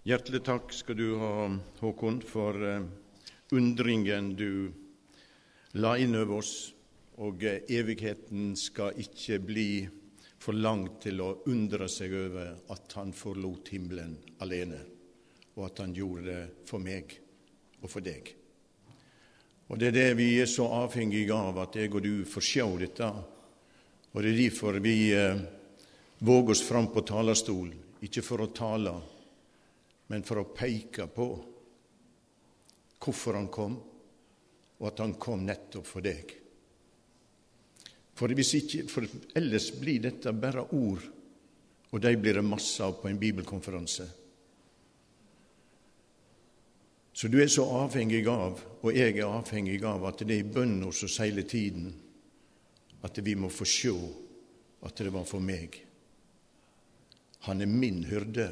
Hjertelig takk skal du ha, Håkon, for undringen du la inn over oss, og evigheten skal ikke bli for langt til å undre seg over at han forlot himmelen alene, og at han gjorde det for meg og for deg. Og det er det vi er så avhengige av, at jeg og du får se dette, og det er derfor vi våger oss fram på talerstol, ikke for å tale, men for å peke på hvorfor han kom, og at han kom nettopp for deg. For ellers blir dette bare ord, og de blir det masse av på en bibelkonferanse. Så du er så avhengig av, og jeg er avhengig av, at det er i bønn hos oss hele tiden, at vi må få se at det var for meg. Han er min hyrde.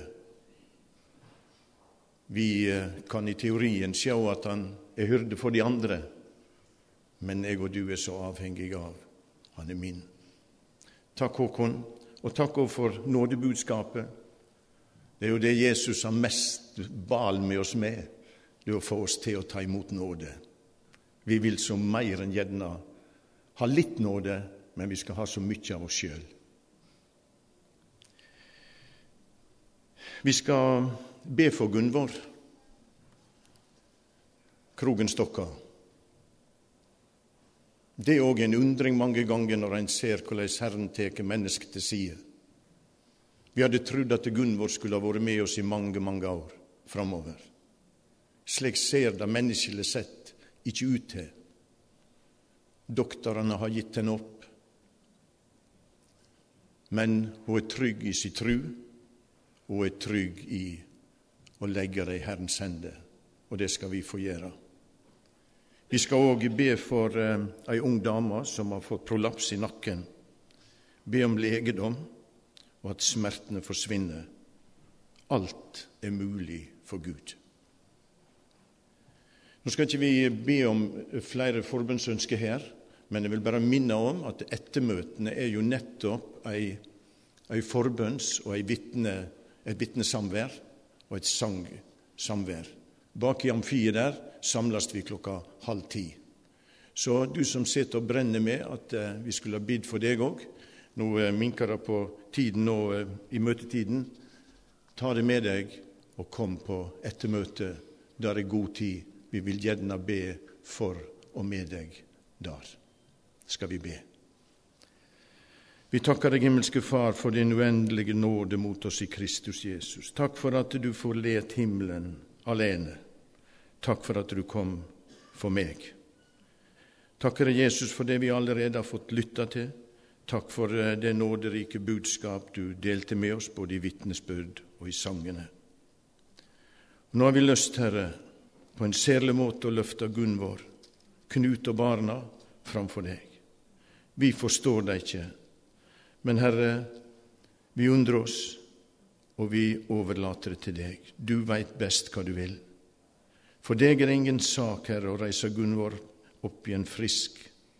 Vi kan i teorien se at han er hyrde for de andre, men jeg og du er så avhengig av. Han er min. Takk, Håkon, og takk også for nådebudskapet. Det er jo det Jesus har mest bal med oss med, det er å få oss til å ta imot nåde. Vi vil så mer enn gjerne ha litt nåde, men vi skal ha så mye av oss selv. Vi skal be for Gunvor Krogenstokka. Det er også en undring mange ganger når en ser hvordan Herren teker mennesket til side. Vi hadde trodd at Gunvor skulle ha vært med oss i mange, mange år framover. Slik ser det menneskelig sett ikke ut til. Doktorene har gitt henne opp, men hun er trygg i sin tru, og er trygg i å legge det i Herrens hender, og det skal vi få gjøre. Vi skal også be for ei ung dame som har fått prolaps i nakken, be om legedom, og at smertene forsvinner. Alt er mulig for Gud. Nå skal ikke vi be om flere forbønnsønsker her, men jeg vil bare minne om at ettermøtene er jo nettopp ei forbønns- og et vitnesamvær og et sangsamvær. Bak i amfiet der samles vi 9:30. Så du som sitter og brenner med at vi skulle ha bidd for deg også, nå minker det på tiden nå i møtetiden, ta det med deg og kom på ettermøte. Der er god tid. Vi vil gjerne be for og med deg der. Skal vi be. Vi takker deg, himmelske Far, for din uendelige nåde mot oss i Kristus Jesus. Takk for at du forlet himmelen alene. Takk for at du kom for meg. Takker deg, Jesus, for det vi allerede har fått lytte til. Takk for det nåderike budskap du delte med oss, både i vitnesbyrd og i sangene. Nå har vi lyst, Herre, på en særlig måte å løfte Gunvor, Knut og barna framfor deg. Vi forstår deg ikke, men Herre, vi undrer oss, og vi overlater det til deg. Du vet best hva du vil. For deg er det ingen sak, Herre, å reise Gunvor opp igjen frisk.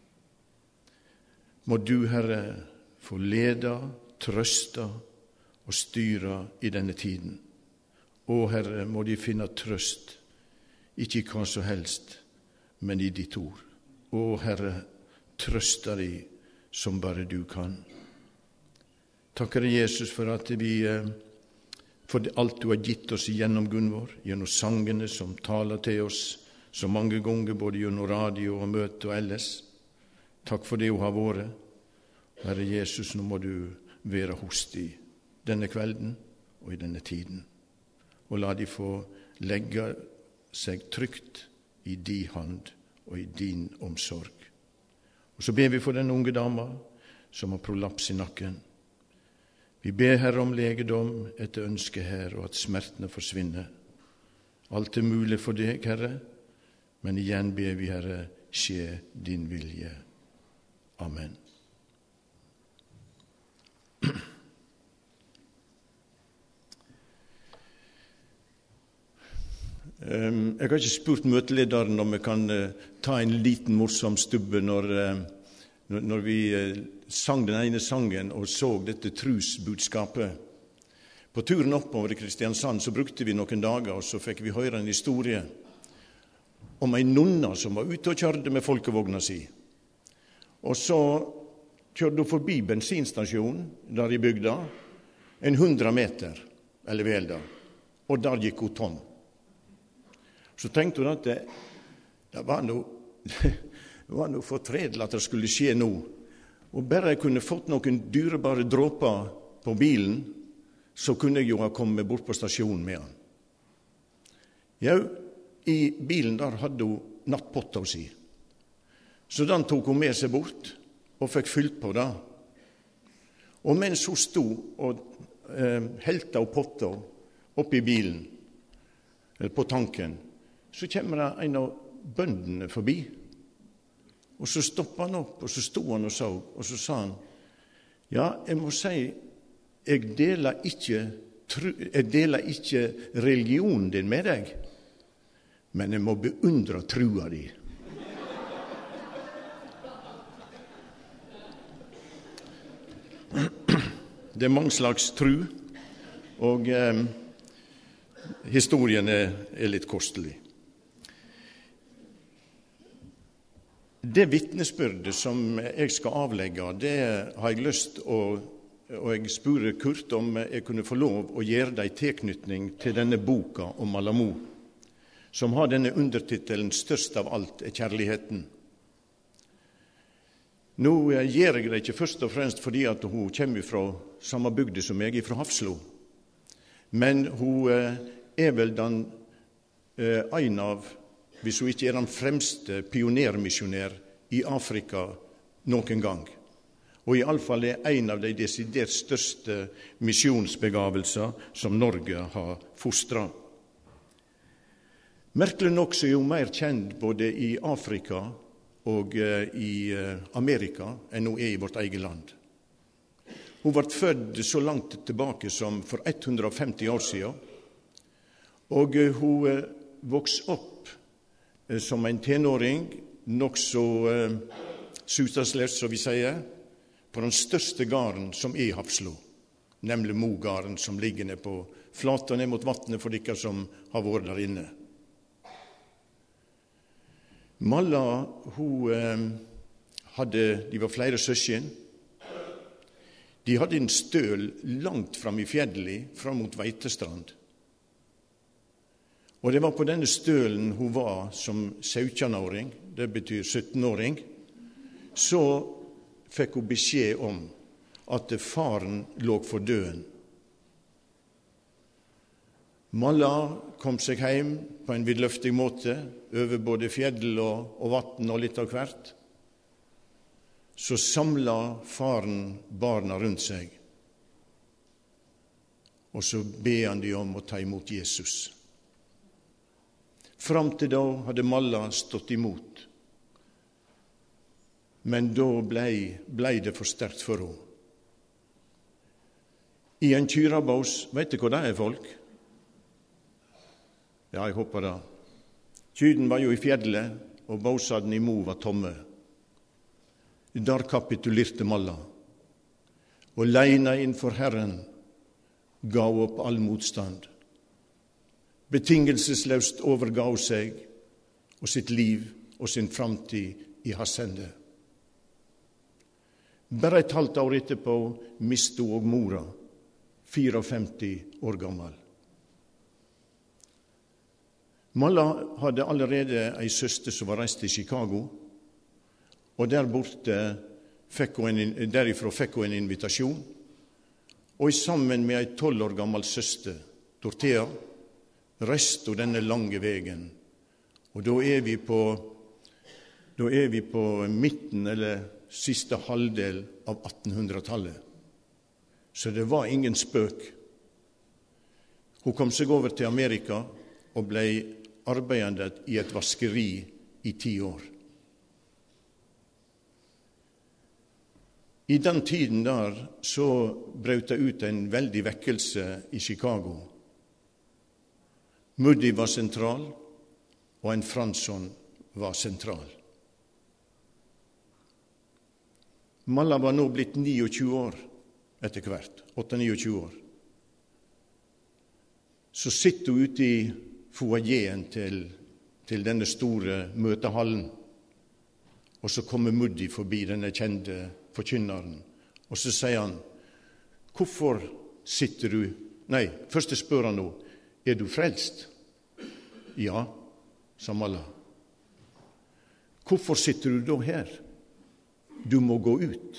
Må du, Herre, få lede, trøste og styre i denne tiden. Å, Herre, må de finne trøst, ikke i hva som helst, men i ditt ord. Å, Herre, trøste de som bare du kan. Takker deg, Jesus, for at for alt du har gitt oss gjennom Gunvor, gjennom sangene som taler til oss så mange ganger, både gjennom radio og møte og ellers. Takk for det hun har vært. Herre Jesus, nå må du være hos de denne kvelden og i denne tiden, og la de få legge seg trygt i din hånd og i din omsorg. Og så ber vi for den unge dama som har prolaps i nakken. Vi ber, Herre, om legedom etter ønske her, og at smertene forsvinner. Alt er mulig for deg, Herre, men igjen ber vi, Herre, skje din vilje. Amen. Jeg har ikke spurt møtelederen om vi kan ta en liten morsom stubbe når vi sang den ene sangen og så dette trusbudskapet. På turen oppover i Kristiansand så brukte vi noen dager, og så fikk vi høre en historie om en nonna som var ute og kjørte med folkevogna si. Og så kjørte hun forbi bensinstasjonen der i bygda, 100 meter, eller vel da, og der gikk hun tom. Så tenkte hun at det var noe fortredelig at det skulle skje nå. Og bare jeg kunne fått noen dyrebare dråper på bilen, så kunne jeg jo ha kommet bort på stasjonen med han. Ja, i bilen der hadde hun nattpotta si. Så den tok hun med seg bort og fikk fylt på det. Og mens hun stod og helte av potta opp i bilen, eller på tanken, så kommer det en av bøndene forbi. Og så stoppet han opp, og så stod han og så, og så sa han, ja, jeg må si, jeg deler ikke religionen din med deg, men jeg må beundre trua di. Det mange slags tru, og historien er litt kostelig. Det vitnesbyrdet som jeg skal avlegge, det har jeg lyst og jeg spurte Kurt om jeg kunne få lov å gjøre det i tilknytning til denne boka om Malamo, som har denne undertitelen «Størst av alt er kjærligheten». Nå gjør jeg det ikke først og fremst fordi at hun kommer fra samme bygde som jeg, fra Hafslo, men hun er vel en av, hvis hun ikke er den fremste pionermisjonær i Afrika noen gang. Og i alle fall er en av de desidert største misjonsbegavelser som Norge har fostret. Merkelig nok så er hun mer kjent både i Afrika og i Amerika enn hun er i vårt eget land. Hun ble født så langt tilbake som for 150 år siden, og hun vokste opp som en tenåring, nok så sutaslesk, som vi sier, på den største gården som er i Hafslo, nemlig Mogarden, som ligger ned på flata ned mot vattnet for dere som har vært der inne. Malla, de var flere søsken. De hadde en støl langt fram i fjellet, fram mot Veitestrand. Og det var på denne stølen hun var som 17-åring, det betyr 17-åring, så fikk hun beskjed om at faren lå for døden. Malla kom seg hjem på en vidløftig måte, over både fjell og vatten og litt av hvert. Så samlet faren barna rundt seg, og så ber han de om å ta imot Jesus. Fram til da hadde Malla stått imot, men da ble det for sterkt for henne. I en kyrabås, vet du hva det er, folk? Ja, jeg håper det. Kyden var jo i fjellet, og båsadene i Mo var tomme. Der kapitulerte Malla, og leina innfor Herren gav opp all motstand. Betingelsesløst overgav seg og sitt liv og sin framtid i hans hender. Bare et halvt år etterpå mistet hun og mora, 54 år gammel. Malla hadde allerede en søster som var reist til Chicago, og derifra fikk hun en invitasjon, og sammen med en 12 år gammel søster, Dorthea, reiste hun denne lange veien. Og da er vi på midten, eller siste halvdel av 1800-tallet. Så det var ingen spøk. Hun kom seg over til Amerika og ble arbeidende i et vaskeri i 10 år. I den tiden der så brøt det ut en veldig vekkelse i Chicago. Moody var sentral, og en Fransson var sentral. Malla var nå blitt 29 år etter hvert, 28-29 år. så sitter hun ute i foajeen til denne store møtehallen, og så kommer Muddy forbi, denne kjente forkynneren, og så sier han, hvorfor sitter du? Nei, først spør han nå, er du frelst? Ja, sa Malla. Hvorfor sitter du da her? Du må gå ut.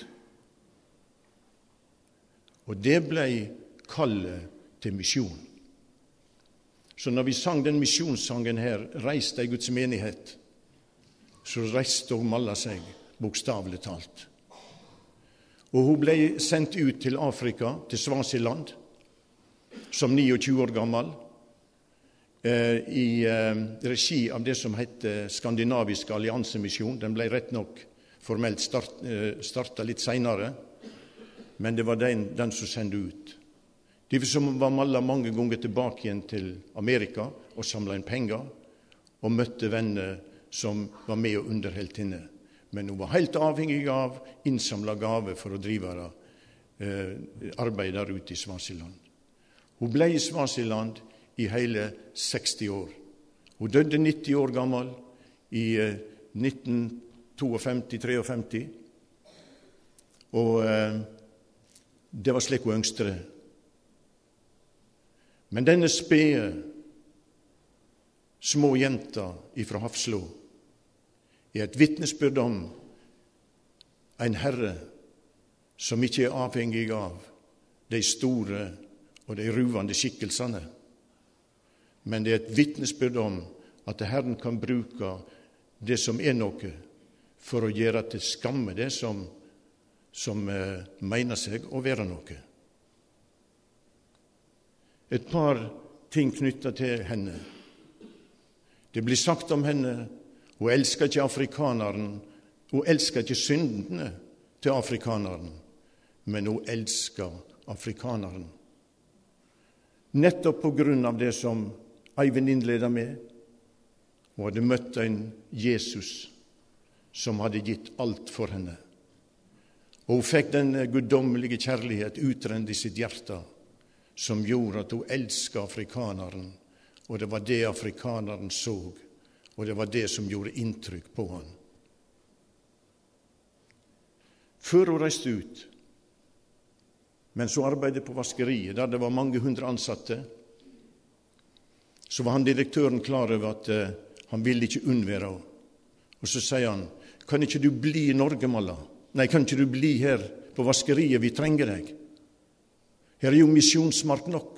Og det ble kallet til misjon. Så når vi sang den misjonssangen her, reis deg Guds menighet, så reiste Malla seg, bokstavelig talt. Og hun ble sendt ut til Afrika, til Svasiland, som 29 år gammel, i regi av det som heter Skandinavisk alliansemisjon. Den ble rett nok formelt startet litt senere, men det var den som sendte ut. De som var Malla mange ganger tilbake igjen til Amerika og samlet inn penger og møtte venner som var med og underholdt henne. Men hun var helt avhengig av innsamlet gave for å drive arbeid der ute i Svasiland. Hun ble i Svasiland i hele 60 år. Hun døde 90 år gammel i 1952-53, og det var slik hun ønsket det. Men denne spede, små jenta ifra Hafslå er et vitnesbyrd om en Herre som ikke er avhengig av de store og de ruvende skikkelsene, men det er et vitnesbyrd om at Herren kan bruke det som er noe for å gjøre til skamme det som mener seg å være noe. Et par ting knyttet til henne. Det blir sagt om henne, hun elsker ikke afrikaneren, hun elsker ikke syndene til afrikaneren, men hun elsker afrikaneren. Nettopp på grunn av det som Eivind innleder med, hun hadde møtt en Jesus som hadde gitt alt for henne. Og hun fikk den guddommelige kjærlighet utrent i sitt hjerte, som gjorde at hun elsket afrikaneren, og det var det afrikaneren så, og det var det som gjorde inntrykk på han. Før hun reiste ut, mens hun arbeidet på vaskeriet, der det var mange hundre ansatte, så var han direktøren klar over at han ville ikke unnvære henne. Og så sier han, kan ikke du bli i Norge, Malla? Nei, kan ikke du bli her på vaskeriet? Vi trenger deg. Her er jo misjonsmark nok.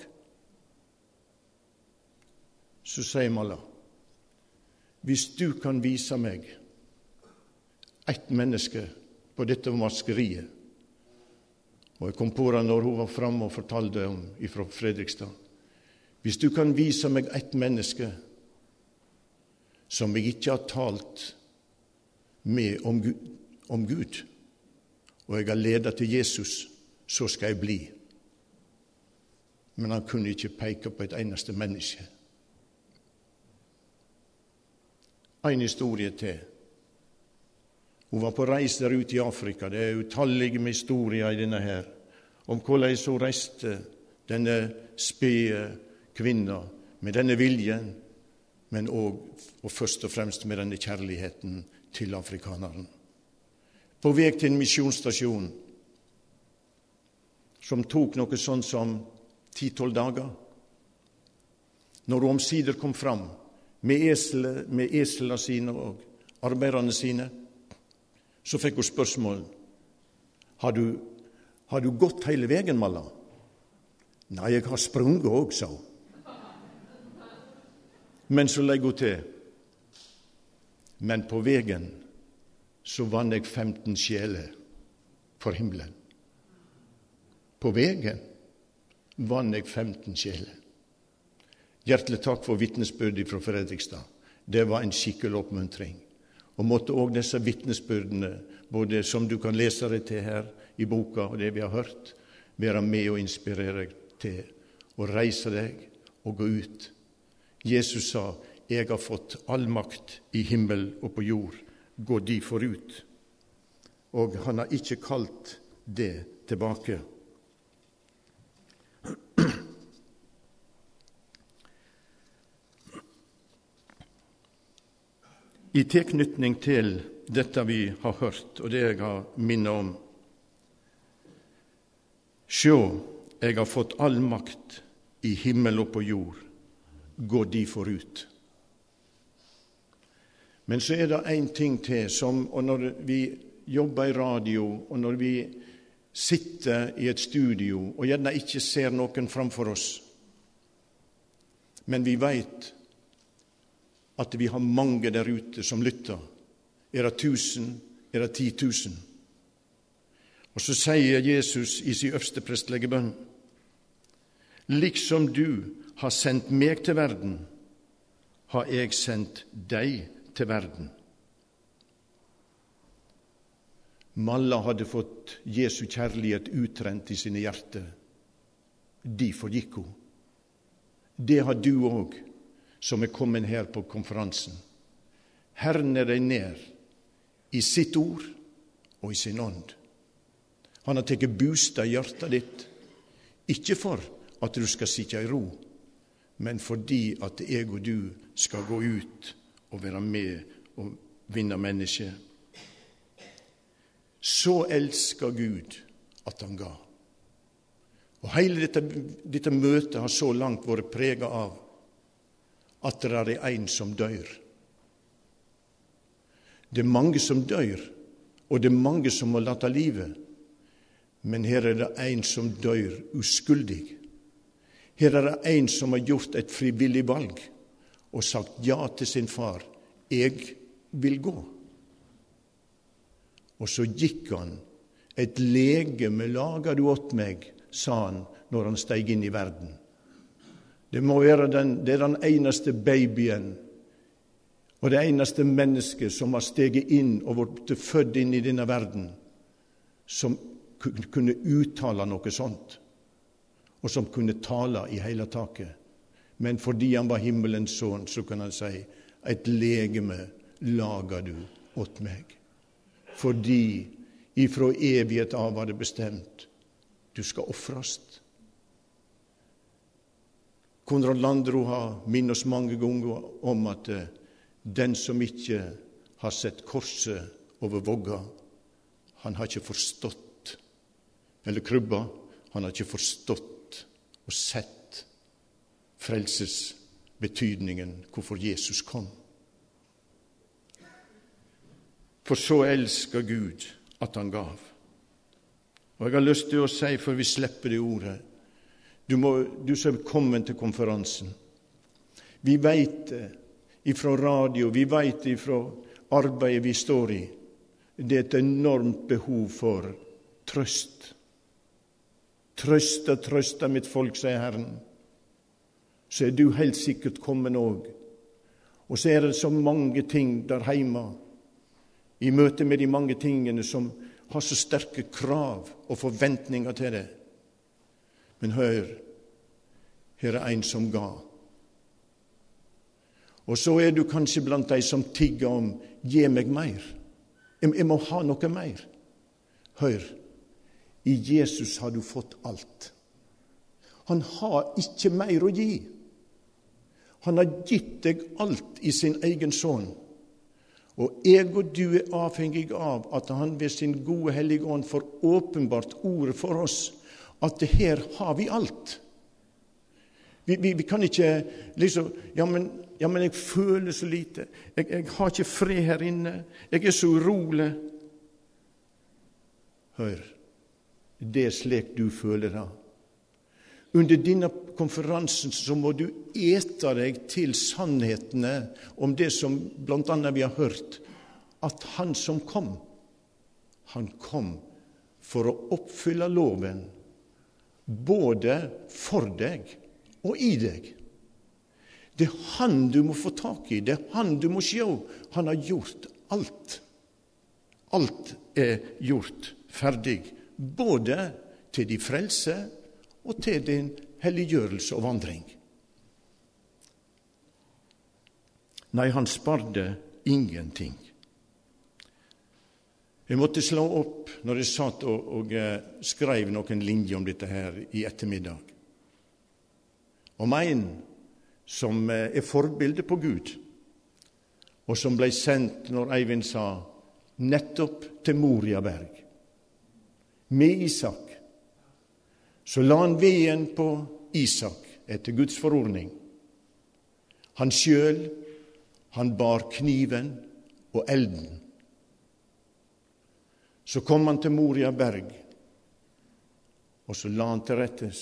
Så sier Malla, hvis du kan vise meg ett menneske på dette vaskeriet, og jeg kom på det når hun var fremme og fortalte om fra Fredrikstad, hvis du kan vise meg ett menneske som jeg ikke har talt med om Gud, og jeg har ledet til Jesus, så skal jeg bli. Men han kunne ikke peke på et eneste menneske. En historie til. Hun var på reis der ute i Afrika. Det er utallige med historier i denne her, om hvordan hun reiste, denne spede kvinna, med denne viljen, men også, og først og fremst med denne kjærligheten til afrikaneren. På vei til en misjonsstasjon, som tok noe sånn som 10-12 dager. Når hun omsider kom fram med eslene sine og arbeiderne sine, så fikk hun spørsmål. Har du gått hele veien, Malla? Nei, jeg har sprunget også, sa hun. Men så legger hun til. Men på veien så vann jeg 15 sjeler for himmelen. På veien vann jeg 15 sjeler. Hjertelig takk for vitnesbyrdet fra Fredrikstad. Det var en skikkelig oppmuntring. Og måtte også disse vitnesbyrdene, både som du kan lese det til her i boka og det vi har hørt, være med og inspirere deg til å reise deg og gå ut. Jesus sa, jeg har fått all makt i himmel og på jord, gå de forut. Og han har ikke kalt det tilbake. I tilknytning til dette vi har hørt, og det jeg har minnet om: Sjå, jeg har fått all makt i himmel og på jord, gå de forut. Men så det en ting til, og når vi jobber i radio, og når vi sitter i et studio, og gjerne ikke ser noen framfor oss, men vi vet at vi har mange der ute som lytter. Det 1000? Det 10 000? Og så sier Jesus i sin øversteprestelige bønn: Liksom du har sendt meg til verden, har jeg sendt deg til verden. Malla hadde fått Jesu kjærlighet utrent i sine hjerter. De forgikk hun. Det har du òg, som kommet her på konferansen. Herren deg ned i sitt ord og i sin ånd. Han har tatt bostad i hjertet ditt, ikke for at du skal sitte i ro, men fordi at jeg og du skal gå ut og være med og vinne mennesker. Så elsker Gud at han ga. Og hele dette møtet har så langt vært preget av at det en som dør. Det mange som dør, og det mange som må late livet, men her det en som dør uskyldig. Her det en som har gjort et frivillig valg og sagt ja til sin far: jeg vil gå. Og så gikk han. Et legeme lager du åt meg, sa han når han steg inn i verden. Det må være det den eneste babyen og det eneste mennesket som har steget inn og vært født inn i denne verden, som kunne uttale noe sånt, og som kunne tale i hele taket. Men fordi han var himmelens sønn, så kan han si: et legeme lager du åt meg. Fordi ifra evighet av var det bestemt: du skal offrast. Konrad Landro har minnet oss mange ganger om at den som ikke har sett korset over vogga, han har ikke forstått, eller krybba, han har ikke forstått og sett frelsesbetydningen, hvorfor Jesus kom. For så elsker Gud at han gav. Og jeg har lyst til å si, for vi slipper det ordet: du som er kommet til konferansen, vi vet det ifra radio, vi vet det ifra arbeidet vi står i, det et enormt behov for trøst. Trøsta mitt folk, sier Herren. Så du helt sikkert kommet òg. Og så det så mange ting der hjemme, i møte med de mange tingene som har så sterke krav og forventninger til det. Men hør, her en som ga. Og så du kanskje blant de som tigger om: gi meg mer. Jeg må ha noe mer. Hør, i Jesus har du fått alt. Han har ikke mer å gi. Han har gitt deg alt i sin egen sønn. Og jeg og du avhengig av at han ved sin gode hellige ånd får åpenbart ordet for oss, at her har vi alt. Vi kan ikke liksom: ja, men jeg føler så lite. Jeg har ikke fred her inne. Jeg så urolig. Hør, det slik du føler det. Under denne konferansen så må du ete deg til sannhetene om det som blant annet vi har hørt, at han som kom, han kom for å oppfylle loven, både for deg og i deg. Det han du må få tak i, det han du må se. Han har gjort alt. Alt gjort ferdig, både til de frelse og til din helliggjørelse og vandring. Nei, han sparte ingenting. Jeg måtte slå opp når jeg satt og skrev noen linjer om dette her i ettermiddag. Om en som forbilde på Gud, og som ble sendt, når Eivind sa, nettopp til Moriaberg. Med Isak. Så la han veden på Isak etter Guds forordning. Han sjøl, han bar kniven og elden. Så kom han til Moriaberg, og så la han til rettes.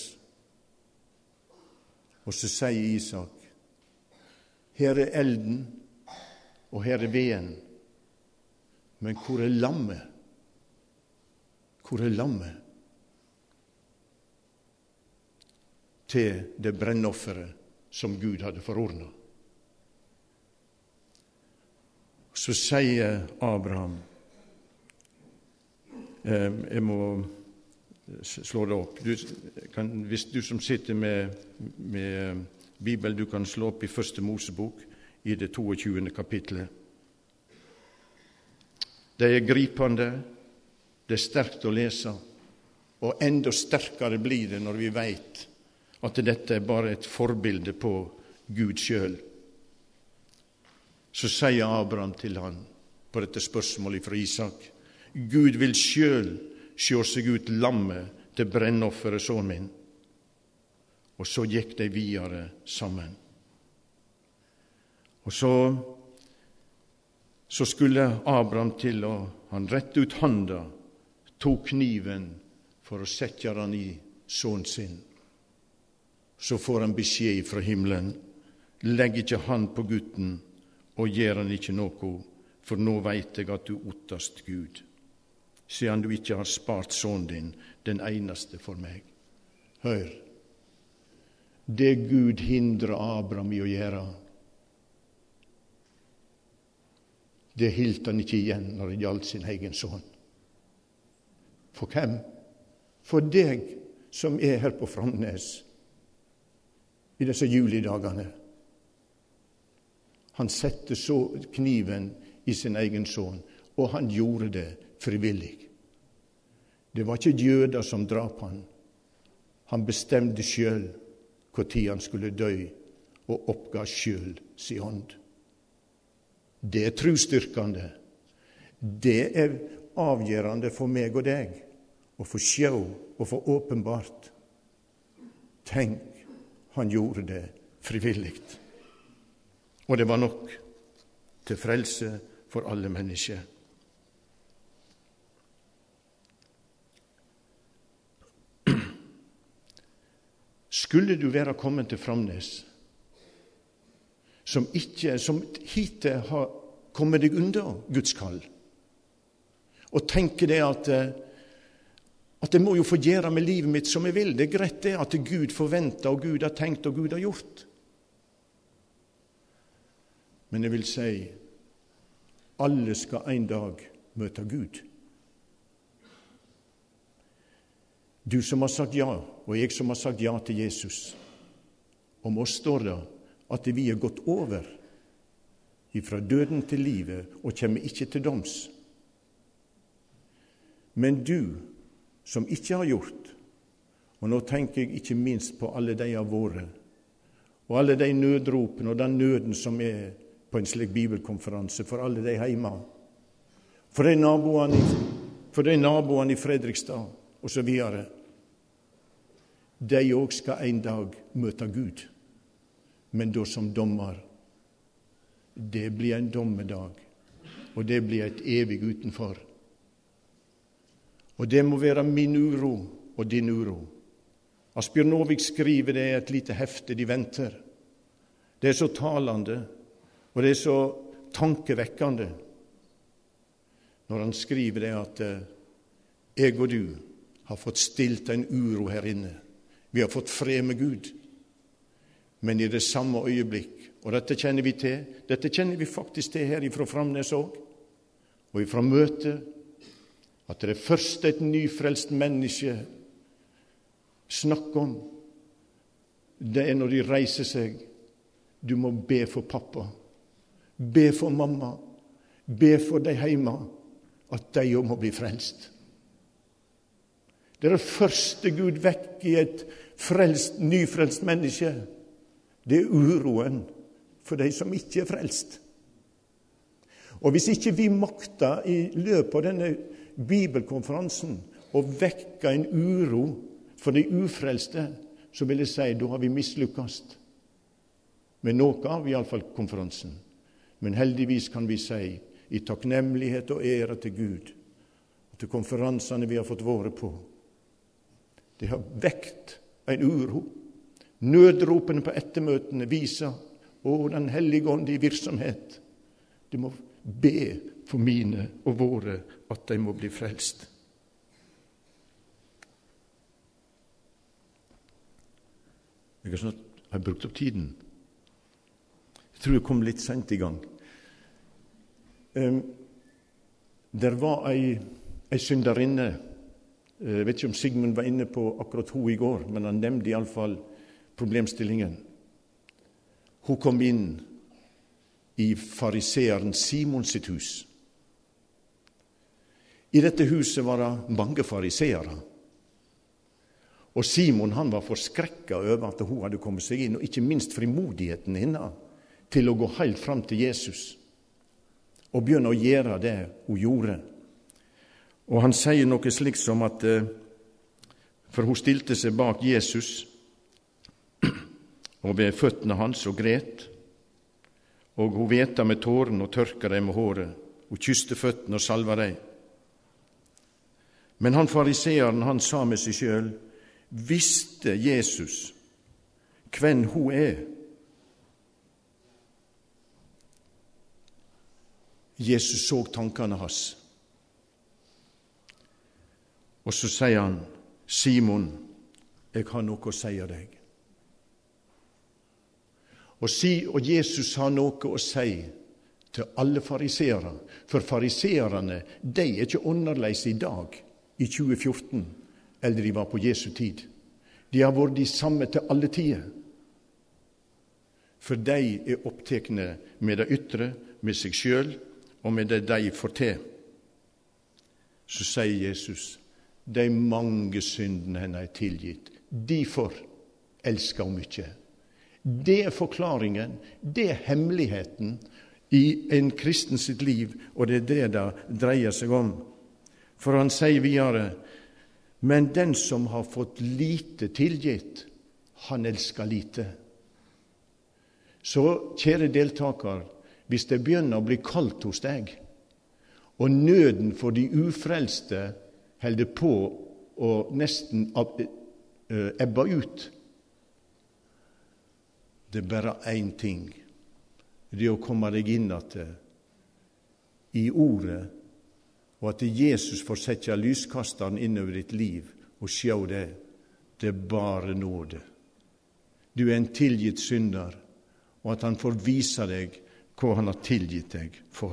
Og så sier Isak, her er elden, og her er veden. Men hvor er lammet? Hvor er lammet? Til det brennofferet som Gud hadde forordnet. Så sier Abraham, jeg må slå det opp. Hvis du som sitter med Bibelen, du kan slå opp i Første Mosebok, i det 22. kapitlet. Det er gripende, det er sterkt å lese, og enda sterkere blir det når vi vet at dette er bare et forbilde på Gud selv. Så sier Abraham til han på dette spørsmålet fra Isak, Gud vil selv se seg ut lammet til brennofferet sønnen min. Og så gikk de videre sammen. Og så skulle Abraham til, og han rette ut handa, tok kniven for å sette han i sønnen sin. Så får han beskjed fra himmelen, legg ikke hand på gutten, og gjør han ikke noe, for nå vet jeg at du ottast Gud, siden du ikke har spart sønnen din, den eneste for meg. Hør, det Gud hindrer Abraham i å gjøre, det hilt han ikke igjen når det gjaldt sin egen sønn. For hvem? For deg som er her på Framnes i disse julidagene. Han sette så kniven i sin egen sønn, og han gjorde det frivillig. Det var ikke jøder som drap han. Han bestemte selv hvor tid han skulle dø, og oppga selv sin ånd. Det er trosstyrkende. Det er avgjørende for meg og deg, å få se og få åpenbart. Tenk, han gjorde det frivillig. Og det var nok til frelse for alle mennesker. Skulle du være kommet til Framnes, som hittil har kommet deg under Guds kall, og tenker det at jeg må jo få gjøre med livet mitt som jeg vil. Det er greit det at Gud forventer, og Gud har tenkt, og Gud har gjort. Men jeg vil si, alle skal en dag møte Gud. Du som har sagt ja, og jeg som har sagt ja til Jesus, om oss står det at vi er gått over ifra døden til livet og kommer ikke til doms. Men du som ikke har gjort, og nå tenker jeg ikke minst på alle de av våre, og alle de nødropene og den nøden som er på en slik bibelkonferanse, for alle de hjemme, for de naboene i Fredrikstad, og så videre. De også skal en dag møte Gud, men da som dommer. Det blir en dommedag, og det blir et evig utenfor. Og det må være min uro og din uro. Asbjørn Nåvik skriver det i et lite hefte, De venter. Det er så talende, og det er så tankevekkende når han skriver det at jeg og du har fått stilt en uro her inne. Vi har fått fred med Gud, men i det samme øyeblikk, og dette kjenner vi til, dette kjenner vi faktisk til her ifra Framnes også, og ifra møtet, at det er først et nyfrelst menneske snakker om, det er når de reiser seg, du må be for pappa, be for mamma, be for de hjemme, at de også må bli frelst. Det er det første Gud vekk i et nyfrelst menneske. Det er uroen for de som ikke er frelst. Og hvis ikke vi makter i løpet av denne bibelkonferansen å vekke en uro for de ufrelste, så vil jeg si, da har vi mislykkes. Med noe av i alle fall konferansen. Men heldigvis kan vi si, i takknemlighet og ære til Gud, at til konferansene vi har fått vært på, det har vekt en uro. Nødropene på ettermøtene viser, den hellige ånd i virksomhet. De må be for mine og våre at de må bli frelst. Jeg har snart brukt opp tiden. Jeg tror jeg kom litt sent i gang. Der var ei synderinne. Jeg vet ikke om Sigmund var inne på akkurat hun i går, men han nevnte i alle fall problemstillingen. Hun kom inn i fariseeren Simon sitt hus. I dette huset var det mange fariseere. Og Simon han var forskrekket over at hun hadde kommet seg inn, og ikke minst frimodigheten hennes til å gå helt fram til Jesus og begynne å gjøre det hun gjorde. Og han sier noe slikt som at for hun stilte seg bak Jesus og ved føttene hans og gret, og hun veta med tårene og tørka dem med håret. Hun kysste føttene og salva dem. Men han fariseeren, han sa med seg sjøl, visste Jesus hvem hun er? Jesus så tankene hans. Og så sier han, Simon, jeg har noe å si av deg. Og Jesus har noe å si til alle fariseere, for fariseerne, de er ikke annerledes i dag, i 2014, eller de var på Jesu tid. De har vært de samme til alle tider. For de er opptekne med det ytre, med seg selv, og med det de får til. Så sier Jesus, de mange syndene henne er tilgitt. Derfor elsker hun mye. Det er forklaringen, det er hemmeligheten i en kristen sitt liv, og det er det det dreier seg om. For han sier videre, men den som har fått lite tilgitt, han elsker lite. Så, kjære deltaker, hvis det begynner å bli kaldt hos deg, og nøden for de ufrelste holder på å nesten ebbe ut, det er bare én ting. Det er å komme deg inn i ordet, og at Jesus får sette lyskasteren innover ditt liv og se det. Det er bare nåde. Du er en tilgitt synder, og at han får vise deg hva han har tilgitt deg for.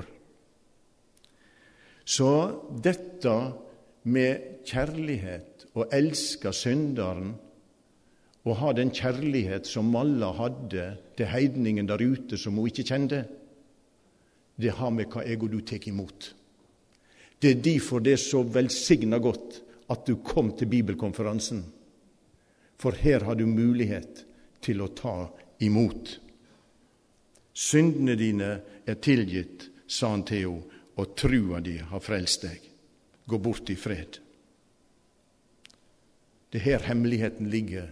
Så dette med kjærlighet, å elske synderen, og ha den kjærlighet som Malla hadde til heidningen der ute som hun ikke kjente, det har med hva jeg og du tek imot. Det er derfor det er så velsignet godt at du kom til bibelkonferansen, for her har du mulighet til å ta imot. Syndene dine er tilgitt, sa han til henne, og trua di har frelst deg. Gå bort i fred. Det er her hemmeligheten ligger.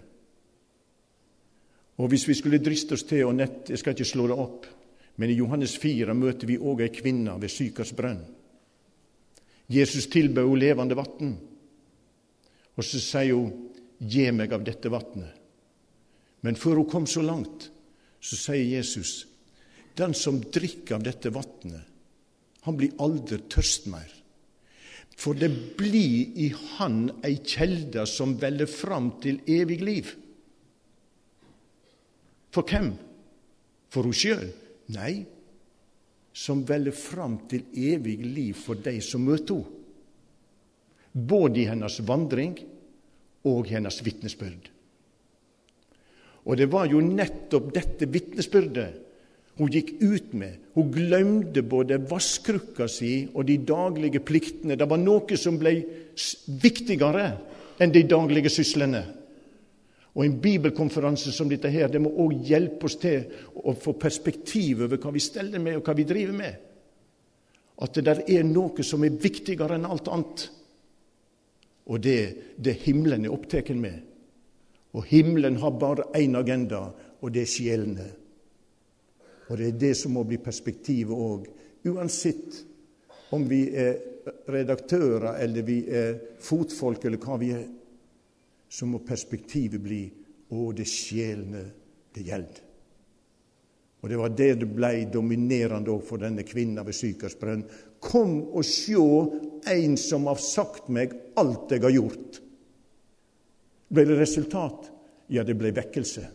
Og hvis vi skulle driste oss til, jeg skal ikke slå det opp, men i Johannes 4 møter vi også en kvinne ved Sykars brønn. Jesus tilbød henne levende vann, og så sier hun, gi meg av dette vannet. Men før hun kom så langt, så sier Jesus, den som drikker av dette vannet, han blir aldri tørst mer. For det blir i han ei kjelde som veller fram til evig liv. For hvem? For hun selv? Nei, som veller fram til evig liv for de som møter henne. Både i hennes vandring og hennes vitnesbyrd. Og det var jo nettopp dette vitnesbyrdet hun gikk ut med. Hun glemte både vasskrukka si og de daglige pliktene. Det var noe som ble viktigere enn de daglige syslene. Og en bibelkonferanse som dette her, det må også hjelpe oss til å få perspektiv over hva vi steller med og hva vi driver med. at det der noe som viktigere enn alt annet. Og det himmelen opptatt med. Og himmelen har bare en agenda, og det sjelene. Og det det som må bli perspektivet også. Uansett om vi redaktører, eller vi fotfolk, eller hva vi så må perspektivet bli, det sjelene det gjelder. Og det var det ble dominerende for denne kvinna ved Sykars brønn. Kom og sjå en som har sagt meg alt jeg har gjort. Ble det resultat? Ja, det ble vekkelse.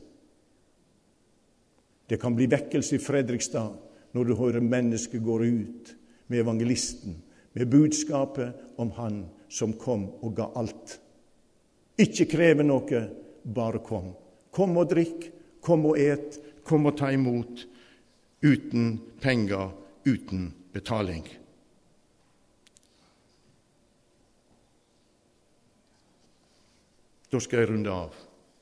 Det kan bli vekkelse i Fredrikstad når du hører mennesker går ut med evangelisten, med budskapet om han som kom og ga alt. Ikke kreve noe, bare kom. Kom og drikk, kom og et, kom og ta imot, uten penger, uten betaling. Da skal jeg runde av.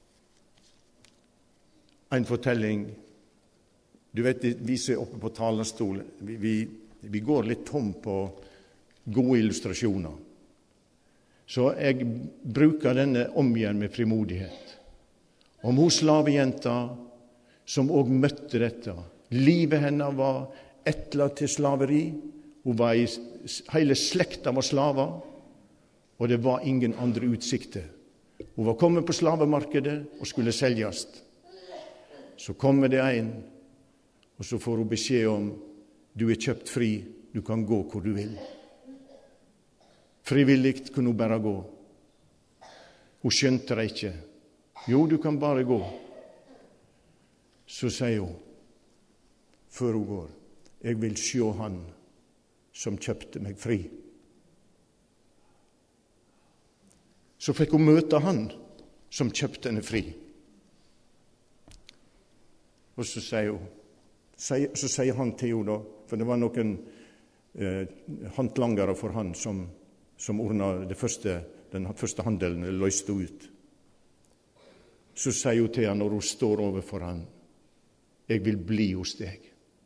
En fortelling. Du vet, vi som oppe på talerstolen, vi går litt tom på gode illustrasjoner. Så jeg bruker denne om igjen med frimodighet. Om hun slavejenta som også møtte dette. Livet henne var etterlatt til slaveri. Hun var hele slekta var slaver, og det var ingen andre utsikter. Hun var kommet på slavemarkedet og skulle selges. Så kommer det en, og så får hun beskjed om du kjøpt fri, du kan gå hvor du vil. Frivilligt kunne hun bare gå. Hun skjønte det ikke. Jo, du kan bare gå. Så sier hun, før hun går, jeg vil se han som kjøpte meg fri. Så fikk hun møte han som kjøpte henne fri. Og så sier han til henne da, for det var noen håndlangere for han som ordnet den første handelen, løste ut. Så sier hun til han når hun står overfor han, jeg vil bli hos deg.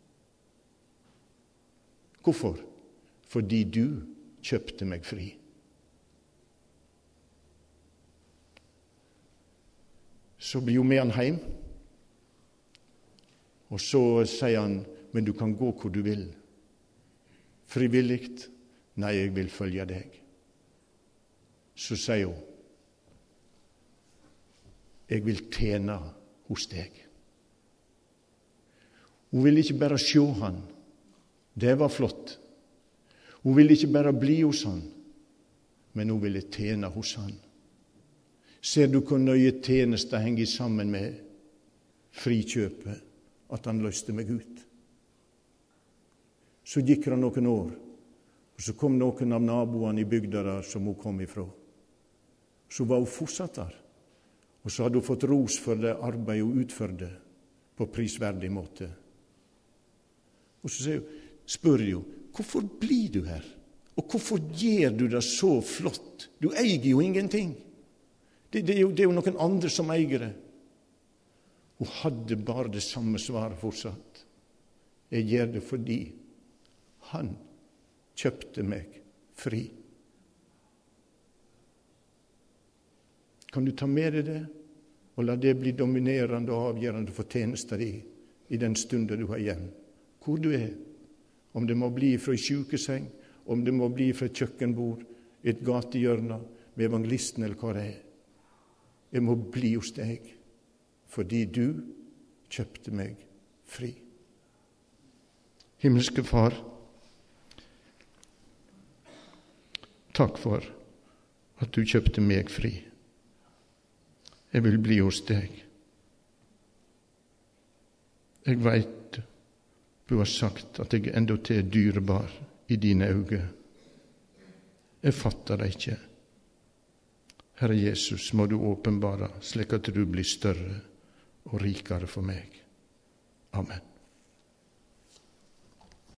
Hvorfor? Fordi du kjøpte meg fri. Så blir hun med han hjem, og så sier han, men du kan gå hvor du vil. Frivilligt? Nei, jeg vil følge deg. Så sier hun, jeg vil tjene hos deg. Hun vil ikke bare se han, det var flott. Hun vil ikke bare bli hos han, men hun ville tjene hos han. Ser du hvor nøye tjenester henger sammen med frikjøpet, at han løste meg ut? Så gikk det noen år, og så kom noen av naboene i bygda der som hun kom ifra. Så var hun fortsatt der, og så hadde hun fått ros for det arbeidet hun utførte på prisverdig måte. Og så spør hun, hvorfor blir du her? Og hvorfor gjør du det så flott? Du eier jo ingenting. Det er jo noen andre som eier det. Hun hadde bare det samme svaret fortsatt. Jeg gjør det fordi han kjøpte meg fri. Kan du ta med deg det, og la det bli dominerende og avgjørende for tjenesten din i den stunden du har hjem? Hvor du er, om det må bli fra en sykeseng, om det må bli fra et kjøkkenbord, et gatehjørne med evangelisten eller hva det er. Jeg må bli hos deg, fordi du kjøpte meg fri. Himmelske Far, takk for at du kjøpte meg fri. Jeg vil bli hos deg. Jeg vet du har sagt at jeg enda til er dyrebar i dine øyne. Jeg fatter det ikke. Herre Jesus, må du åpenbare slik at du blir større og rikere for meg. Amen.